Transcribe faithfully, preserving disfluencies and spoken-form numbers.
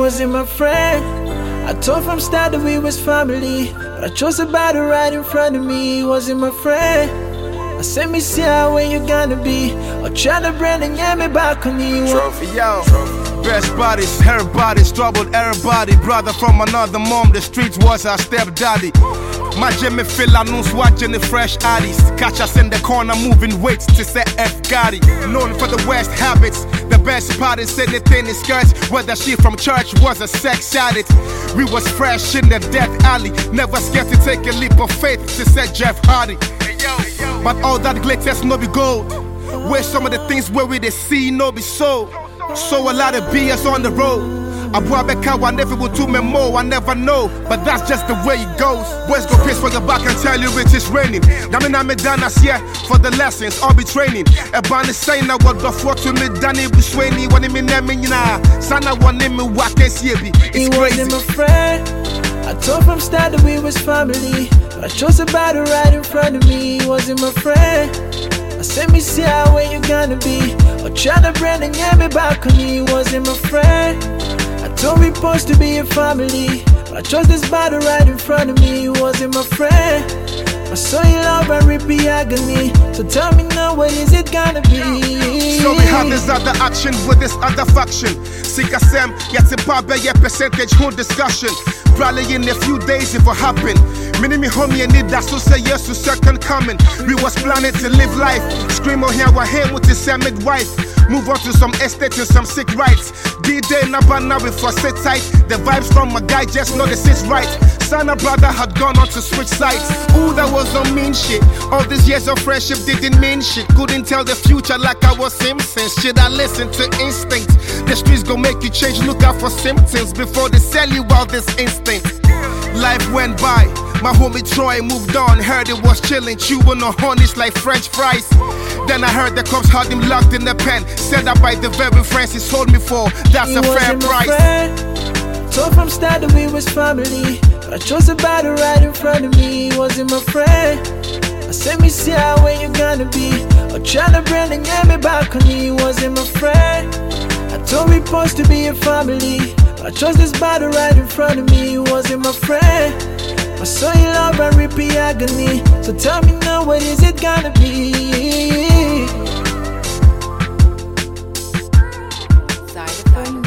wasn't my friend. I told from start that we was family, but I chose a battle right in front of me. He wasn't my friend. I said me see how where you gonna be, or try to brand and get me back on you. Trophy, yo. Best bodies, her bodies, troubled everybody. Brother from another mom, the streets was our stepdaddy. My Jimmy feel I know watching the fresh addies. Catch us in the corner moving weights to set F Gotti. Known for the West habits, the best part is anything in skirts. Whether she from church was a sex addict. We was fresh in the death alley, never scared to take a leap of faith to set Jeff Hardy. But all that glitters no be gold. Where some of the things where we they see no be so. So a lot of B S on the road. Abuabeka, I never will do me more, I never know. But that's just the way it goes. Boys go piss for your back and tell you it is raining. Namina me done us here for the lessons, I'll be training. A band is saying I what the fuck to me, Danny Buswani, when him in Nemina. Sana one name me what can see it. He wasn't my friend. I told from start that we was family, but I chose a battle right in front of me. He wasn't my friend. I said me see how where you gonna be, or try to brand and get me back on me. He wasn't my friend. I told we supposed to be a family, but I chose this battle right in front of me. He wasn't my friend. I saw you love and repeat agony. So tell me now, what is it gonna be? So we have this other action with this other faction. Sika Sam, yet a papa, yet percentage whole discussion. Probably in a few days if it happen. Mini me homie and need that so say yes to second coming. We was planning to live life. Scream on here, we're here with the same midwife. Move on to some estate and some sick rights. D-Day Naba now with for sit tight. The vibes from my guy just know the sits right. Sana brother had gone on to switch sides. Ooh, that was no mean shit. All these years of friendship didn't mean shit. Couldn't tell the future like I was Simpsons. Shit, I listen to instinct. The streets gon' make you change, look out for symptoms before they sell you all this instinct. Life went by, my homie Troy moved on. Heard it was chillin', chewing on honeys like French fries. Then I heard the cops had him locked in the pen. Said that by the very friends he sold me for, that's He a fair price. Friend. Told from start that we was family, but I chose a battle right in front of me. He wasn't my friend. I said me see how where you gonna be, or try to brand and get me back on me. He wasn't my friend. I told we supposed to be a family, but I chose this battle right in front of me. He wasn't my friend. I saw you love and repeat agony. So tell me now, what is it gonna be? Side